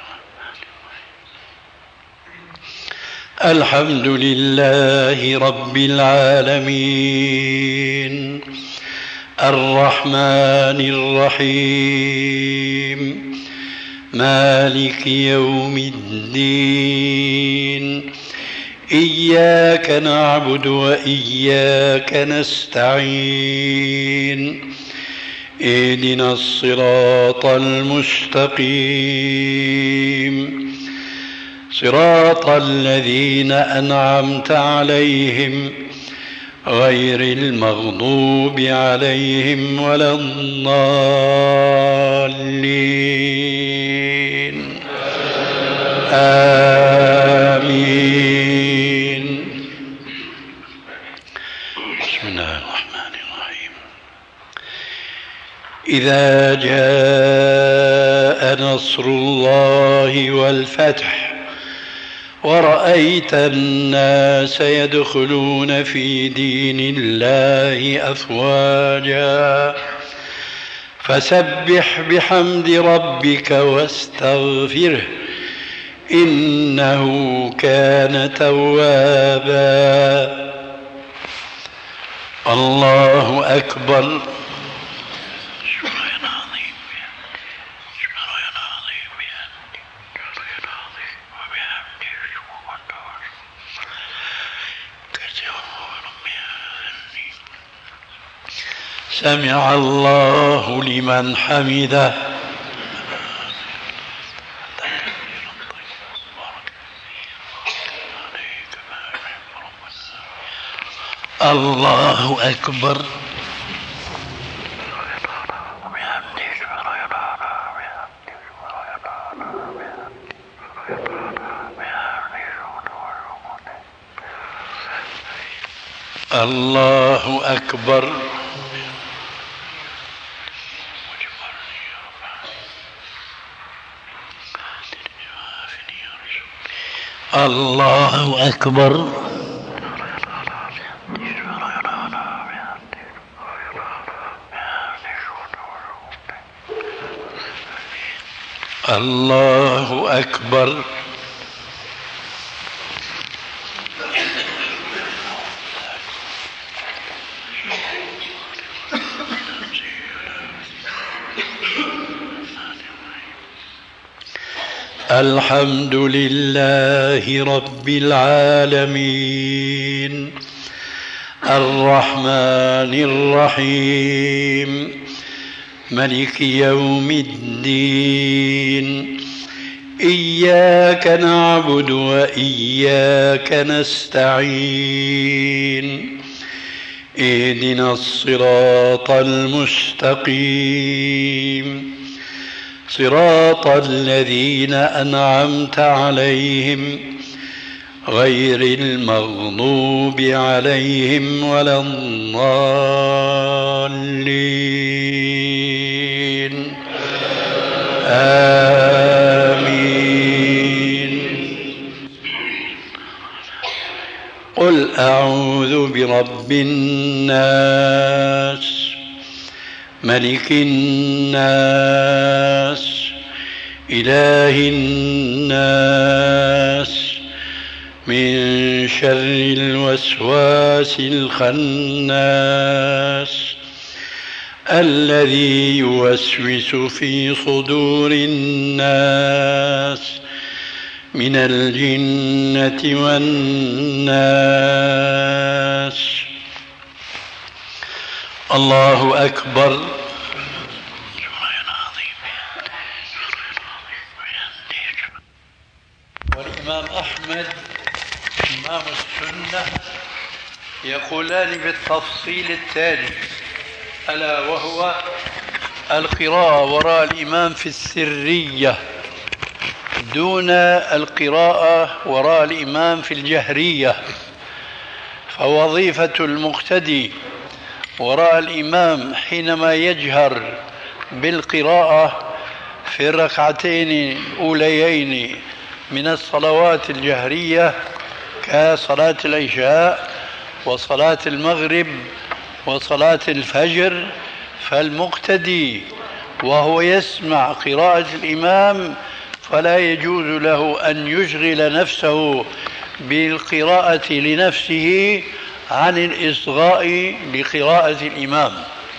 الحمد لله رب العالمين الرحمن الرحيم مالك يوم الدين إياك نعبد وإياك نستعين اهدنا الصراط المستقيم صراط الذين أنعمت عليهم غير المغضوب عليهم ولا الضالين آمين. بسم الله الرحمن الرحيم. إذا جاء نصر الله والفتح ورأيت الناس يدخلون في دين الله أفواجا فسبح بحمد ربك واستغفره إنه كان توابا. الله أكبر. سمع الله لمن حمده. الله أكبر. الله أكبر. الله أكبر. الله أكبر. الحمد لله رب العالمين الرحمن الرحيم ملك يوم الدين إياك نعبد وإياك نستعين اهدنا الصراط المستقيم صراط الذين أنعمت عليهم غير المغضوب عليهم ولا الضالين آمين. قل أعوذ برب الناس ملك الناس إله الناس من شر الوسواس الخناس الذي يوسوس في صدور الناس من الجنة والناس. الله أكبر. والإمام أحمد إمام السنة يقولان بالتفصيل التالي ألا وهو القراءة وراء الإمام في السرية دون القراءة وراء الإمام في الجهرية. فوظيفة المقتدي وراء الإمام حينما يجهر بالقراءة في الركعتين الأوليين من الصلوات الجهرية كصلاة العشاء وصلاة المغرب وصلاة الفجر، فالمقتدي وهو يسمع قراءة الإمام فلا يجوز له أن يشغل نفسه بالقراءة لنفسه عن الإصغاء لقراءة الإمام،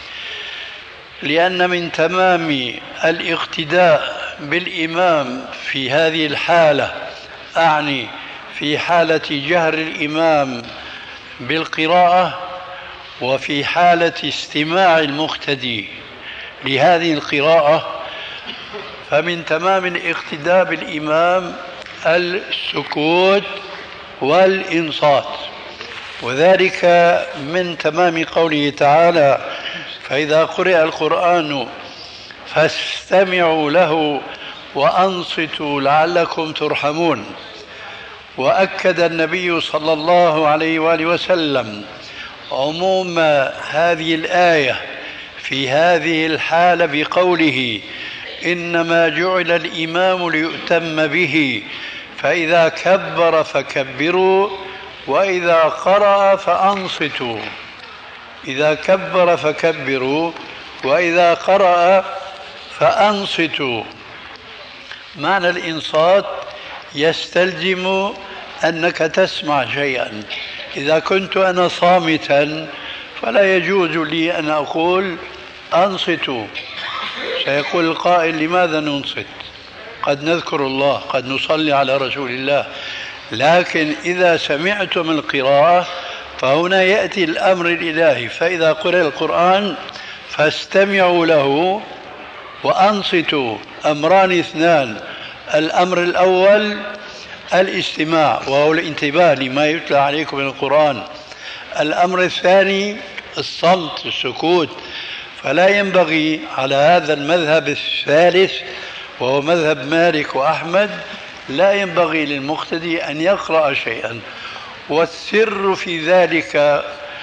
لأن من تمام الاقتداء بالإمام في هذه الحالة، أعني في حالة جهر الإمام بالقراءة وفي حالة استماع المقتدي لهذه القراءة، فمن تمام الاقتداء بالإمام السكوت والإنصات. وذلك من تمام قوله تعالى فإذا قرئ القرآن فاستمعوا له وأنصتوا لعلكم ترحمون. وأكد النبي صلى الله عليه وآله وسلم عموم هذه الآية في هذه الحالة بقوله إنما جعل الإمام ليؤتم به فإذا كبر فكبروا وإذا قرأ فأنصتوا. إذا كبر فكبروا وإذا قرأ فأنصتوا. معنى الإنصات يستلزم أنك تسمع شيئا. إذا كنت أنا صامتا فلا يجوز لي أن أقول أنصتوا. سيقول القائل لماذا ننصت؟ قد نذكر الله، قد نصلي على رسول الله. لكن إذا سمعتم القراءة فهنا يأتي الأمر الإلهي فإذا قرأ القرآن فاستمعوا له وأنصتوا. أمران اثنان: الأمر الأول الاستماع وهو الانتباه لما يتلى عليكم من القرآن. الأمر الثاني الصمت، السكوت. فلا ينبغي على هذا المذهب الثالث وهو مذهب مالك وأحمد، لا ينبغي للمقتدي أن يقرأ شيئا. والسر في ذلك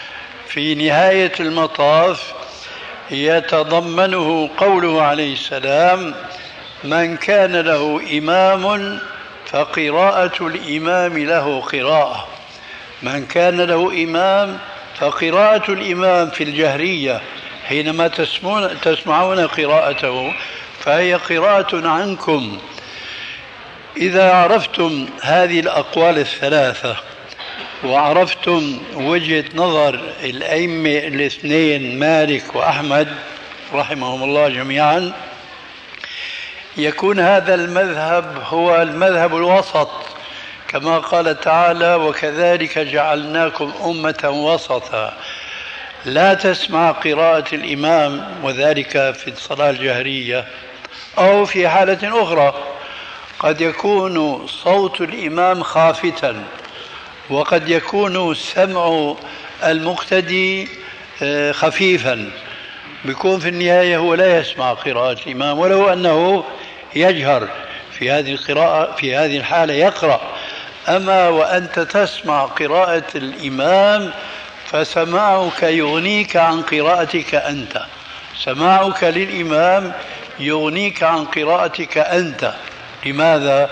في نهاية المطاف يتضمنه قوله عليه السلام: من كان له إمام فقراءة الإمام له قراءة. من كان له إمام فقراءة الإمام في الجهرية حينما تسمعون قراءته فهي قراءة عنكم. إذا عرفتم هذه الأقوال الثلاثة وعرفتم وجهة نظر الأئمة الاثنين مالك وأحمد رحمهم الله جميعا، يكون هذا المذهب هو المذهب الوسط، كما قال تعالى: وكذلك جعلناكم أمة وسطا. لا تسمع قراءة الإمام، وذلك في الصلاة الجهرية أو في حالة أخرى قد يكون صوت الإمام خافتا، وقد يكون سمع المقتدي خفيفا، بيكون في النهاية هو لا يسمع قراءة الإمام ولو أنه يجهر في هذه القراءة، في هذه الحالة يقرأ. أما وأنت تسمع قراءة الإمام فسماعك يغنيك عن قراءتك أنت، سماعك للإمام يغنيك عن قراءتك أنت. لماذا؟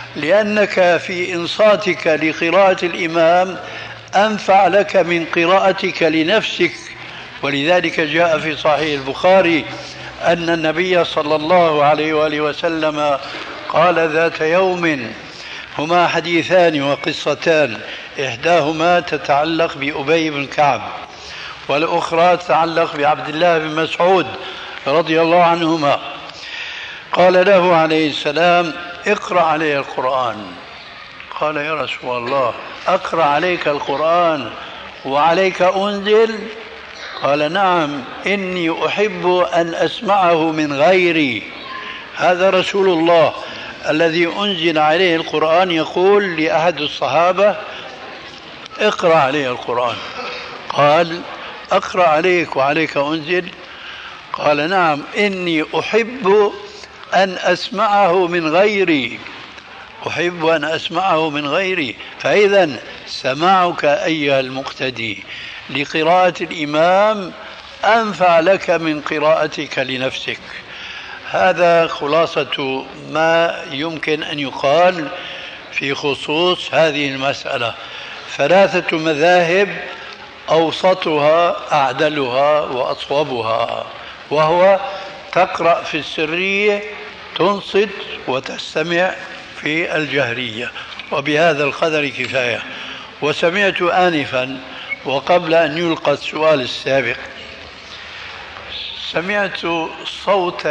لأنك في إنصاتك لقراءة الإمام أنفع لك من قراءتك لنفسك. ولذلك جاء في صحيح البخاري أن النبي صلى الله عليه وآله وسلم قال ذات يوم: هما حديثان وقصتان، إحداهما تتعلق بأبي بن كعب والأخرى تتعلق بعبد الله بن مسعود رضي الله عنهما. قال له عليه السلام: اقرأ علي القرآن. قال: يا رسول الله، أقرأ عليك القرآن وعليك أنزل؟ قال: نعم، إني أحب أن أسمعه من غيري. هذا رسول الله الذي أنزل عليه القرآن يقول لأحد الصحابة: اقرأ عليه القرآن. قال: أقرأ عليك وعليك أنزل؟ قال: نعم، إني أحب أن أسمعه من غيري، أحب أن أسمعه من غيري. فإذا سماعك أيها المقتدي لقراءة الإمام أنفع لك من قراءتك لنفسك. هذا خلاصة ما يمكن أن يقال في خصوص هذه المسألة. ثلاثة مذاهب أوسطها أعدلها وأصوبها، وهو تقرأ في السرية، تنصت وتستمع في الجهرية. وبهذا القدر كفاية. وسمعت آنفا وقبل أن يلقى السؤال السابق، سمعت صوت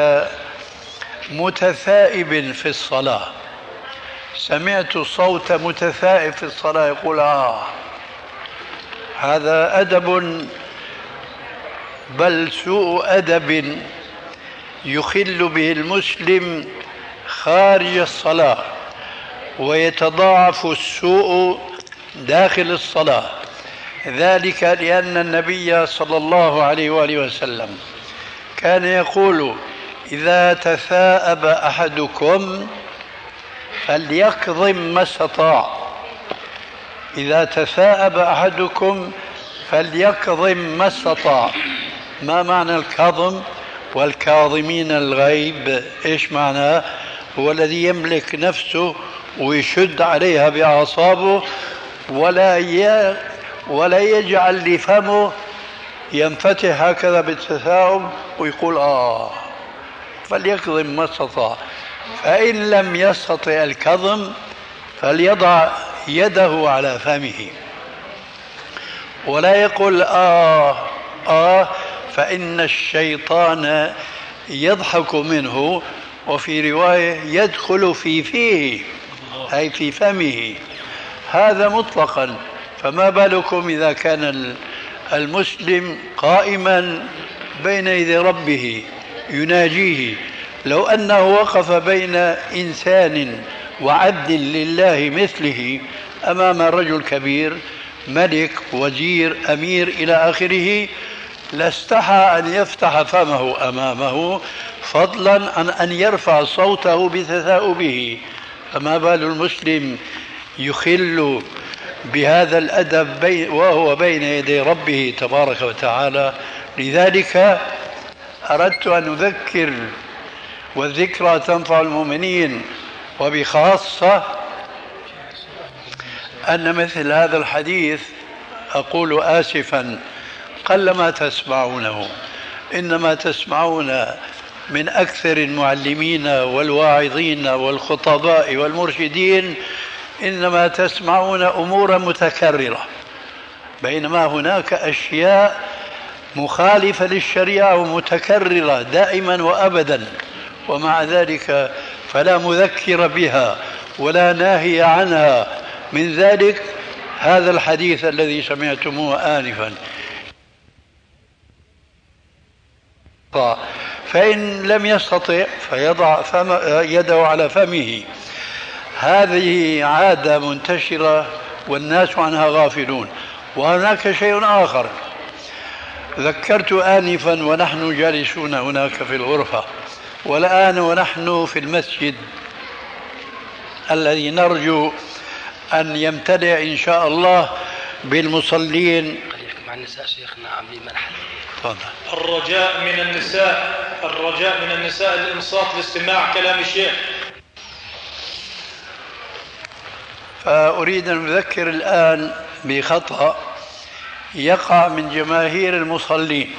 متثائب في الصلاة، سمعت صوت متثائب في الصلاة يقول: آه هذا أدب، بل سوء أدب يخل به المسلم خارج الصلاة، ويتضاعف السوء داخل الصلاة. ذلك لأن النبي صلى الله عليه وآله وسلم كان يقول: إذا تثاءب أحدكم فليكظم ما استطاع. إذا تثاءب أحدكم فليكظم ما استطاع. ما معنى الكظم؟ والكاظمين الغيظ إيش معناه؟ هو الذي يملك نفسه ويشد عليها بأعصابه ولا ي... ولا يجعل لفمه ينفتح هكذا بالتثاؤب ويقول آه، فليكظم ما استطاع. فإن لم يستطع الكظم فليضع يده على فمه ولا يقول آه آه، فإن الشيطان يضحك منه، وفي رواية يدخل في فيه أي في فمه. هذا مطلقا. فما بالكم إذا كان المسلم قائما بين يدي ربه يناجيه؟ لو أنه وقف بين إنسان وعبد لله مثله أمام رجل كبير، ملك، وزير، أمير إلى آخره، لاستحى أن يفتح فمه أمامه، فضلا عن أن يرفع صوته بتثاؤبه. فما بال المسلم يخل بهذا الأدب بي وهو بين يدي ربه تبارك وتعالى. لذلك أردت أن أذكر، والذكرى تنفع المؤمنين، وبخاصة أن مثل هذا الحديث أقول آسفا قلما تسمعونه، إنما تسمعون من أكثر المعلمين والواعظين والخطباء والمرشدين، إنما تسمعون أمورا متكررة، بينما هناك أشياء مخالفة للشريعة ومتكررة دائما وأبدا، ومع ذلك فلا مذكر بها ولا ناهي عنها. من ذلك هذا الحديث الذي سمعتموه آنفا. فإن لم يستطع فيضع فم يده على فمه. هذه عادة منتشرة والناس عنها غافلون. وهناك شيء آخر ذكرت آنفا ونحن جالسون هناك في الغرفة، والآن ونحن في المسجد الذي نرجو أن يمتلئ إن شاء الله بالمصلين. مع النساء شيخنا عاملين منحل. الرجاء من النساء الرجاء من النساء الإنصات لاستماع كلام الشيخ. فأريد أن أذكر الآن بخطأ يقع من جماهير المصلين،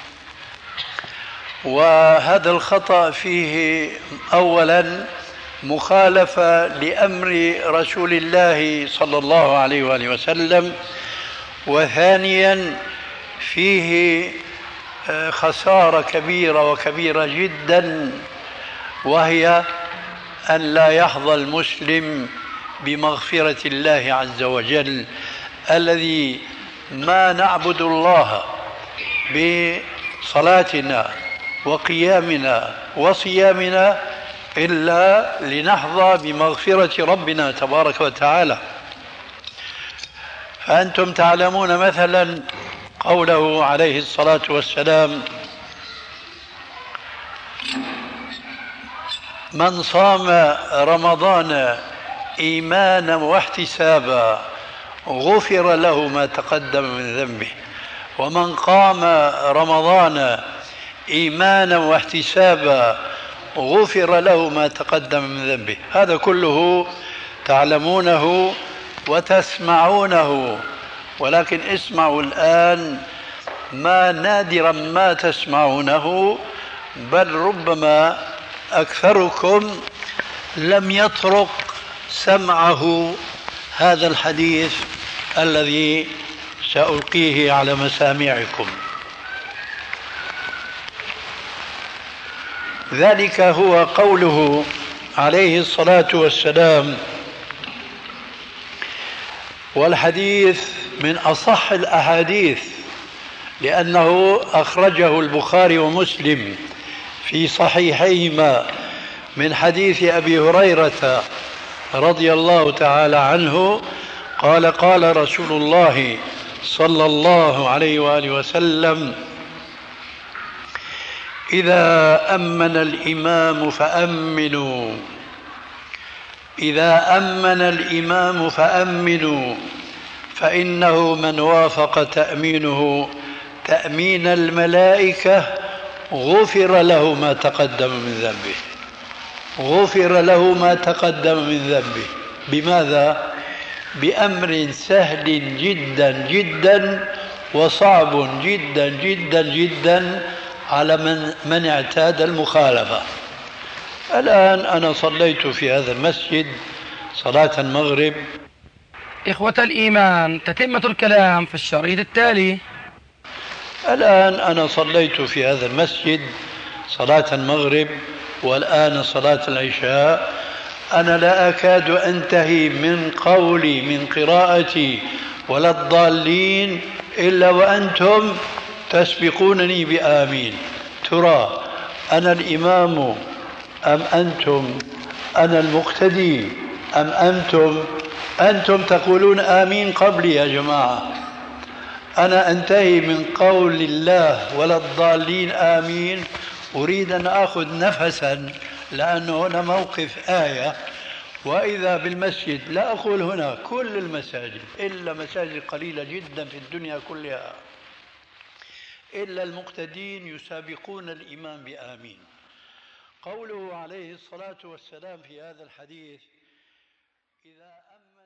وهذا الخطأ فيه أولا مخالفة لأمر رسول الله صلى الله عليه وآله وسلم، وثانيا فيه خسارة كبيرة وكبيرة جدا، وهي أن لا يحظى المسلم بمغفرة الله عز وجل، الذي ما نعبد الله بصلاتنا وقيامنا وصيامنا إلا لنحظى بمغفرة ربنا تبارك وتعالى. فأنتم تعلمون مثلا قوله عليه الصلاة والسلام: من صام رمضان إيمانا واحتسابا غفر له ما تقدم من ذنبه، ومن قام رمضان إيمانا واحتسابا غفر له ما تقدم من ذنبه. هذا كله تعلمونه وتسمعونه، ولكن اسمعوا الآن ما نادرا ما تسمعونه، بل ربما أكثركم لم يطرق سمعه هذا الحديث الذي سألقيه على مسامعكم. ذلك هو قوله عليه الصلاة والسلام، والحديث من أصح الأحاديث لأنه أخرجه البخاري ومسلم في صحيحيهما من حديث أبي هريرة رضي الله تعالى عنه قال: قال رسول الله صلى الله عليه وآله وسلم: إذا أمن الإمام فأمنوا إذا أمن الإمام فأمنوا فإنه من وافق تأمينه تأمين الملائكة غفر له ما تقدم من ذنبه غفر له ما تقدم من ذنبه. بماذا؟ بأمر سهل جدا جدا وصعب جدا جدا جدا على من, من اعتاد المخالفة. الآن أنا صليت في هذا المسجد صلاة المغرب. إخوة الإيمان، تتمة الكلام في الشريط التالي. الآن أنا صليت في هذا المسجد صلاة المغرب، والآن صلاة العشاء. أنا لا أكاد أنتهي من قولي من قراءتي ولا الضالين إلا وأنتم تسبقونني بآمين. ترى أنا الإمام أم أنتم؟ أنا المقتدي أم أنتم؟ أنتم تقولون آمين قبلي يا جماعة. أنا أنتهي من قول الله ولا الضالين آمين، أريد أن أخذ نفسا، لأنه هنا موقف آية وإذا بالمسجد، لا أقول هنا كل المساجد إلا مساجد قليلة جدا في الدنيا كلها، إلا المقتدين يسابقون الإمام بآمين. قوله عليه الصلاة والسلام في هذا الحديث: إذا أمن